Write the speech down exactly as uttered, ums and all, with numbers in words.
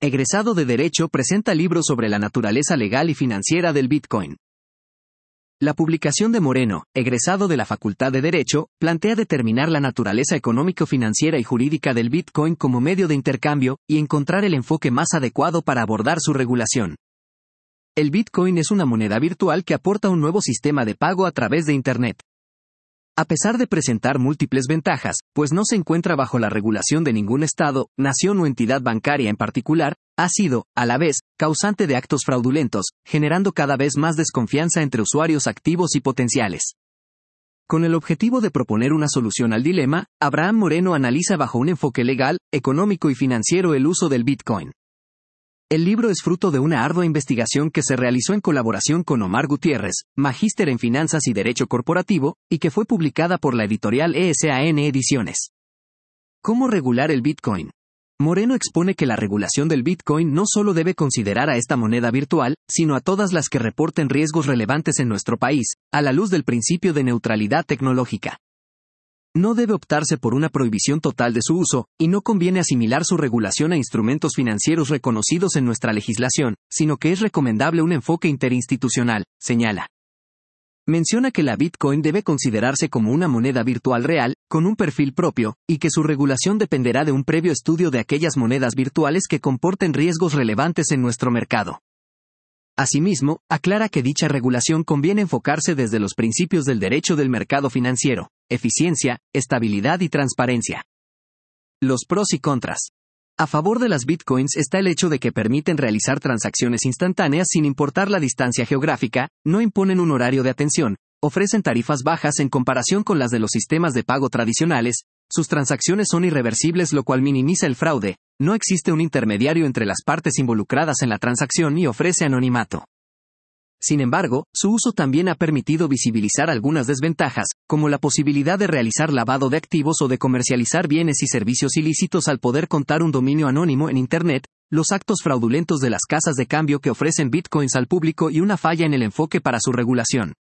egresado de Derecho, presenta libro sobre la naturaleza legal y financiera del Bitcoin. La publicación de Moreno, egresado de la Facultad de Derecho, plantea determinar la naturaleza económico-financiera y jurídica del Bitcoin como medio de intercambio y encontrar el enfoque más adecuado para abordar su regulación. El Bitcoin es una moneda virtual que aporta un nuevo sistema de pago a través de Internet. A pesar de presentar múltiples ventajas, pues no se encuentra bajo la regulación de ningún estado, nación o entidad bancaria en particular, ha sido, a la vez, causante de actos fraudulentos, generando cada vez más desconfianza entre usuarios activos y potenciales. Con el objetivo de proponer una solución al dilema, Abraham Moreno analiza bajo un enfoque legal, económico y financiero el uso del Bitcoin. El libro es fruto de una ardua investigación que se realizó en colaboración con Omar Gutiérrez, magíster en Finanzas y Derecho Corporativo, y que fue publicada por la editorial E S A N Ediciones. ¿Cómo regular el Bitcoin? Moreno expone que la regulación del Bitcoin no solo debe considerar a esta moneda virtual, sino a todas las que reporten riesgos relevantes en nuestro país, a la luz del principio de neutralidad tecnológica. No debe optarse por una prohibición total de su uso, y no conviene asimilar su regulación a instrumentos financieros reconocidos en nuestra legislación, sino que es recomendable un enfoque interinstitucional, señala. Menciona que la Bitcoin debe considerarse como una moneda virtual real, con un perfil propio, y que su regulación dependerá de un previo estudio de aquellas monedas virtuales que comporten riesgos relevantes en nuestro mercado. Asimismo, aclara que dicha regulación conviene enfocarse desde los principios del derecho del mercado financiero, eficiencia, estabilidad y transparencia. Los pros y contras. A favor de las Bitcoins está el hecho de que permiten realizar transacciones instantáneas sin importar la distancia geográfica, no imponen un horario de atención, ofrecen tarifas bajas en comparación con las de los sistemas de pago tradicionales, sus transacciones son irreversibles, lo cual minimiza el fraude, no existe un intermediario entre las partes involucradas en la transacción y ofrece anonimato. Sin embargo, su uso también ha permitido visibilizar algunas desventajas, como la posibilidad de realizar lavado de activos o de comercializar bienes y servicios ilícitos al poder contar un dominio anónimo en Internet, los actos fraudulentos de las casas de cambio que ofrecen bitcoins al público y una falla en el enfoque para su regulación.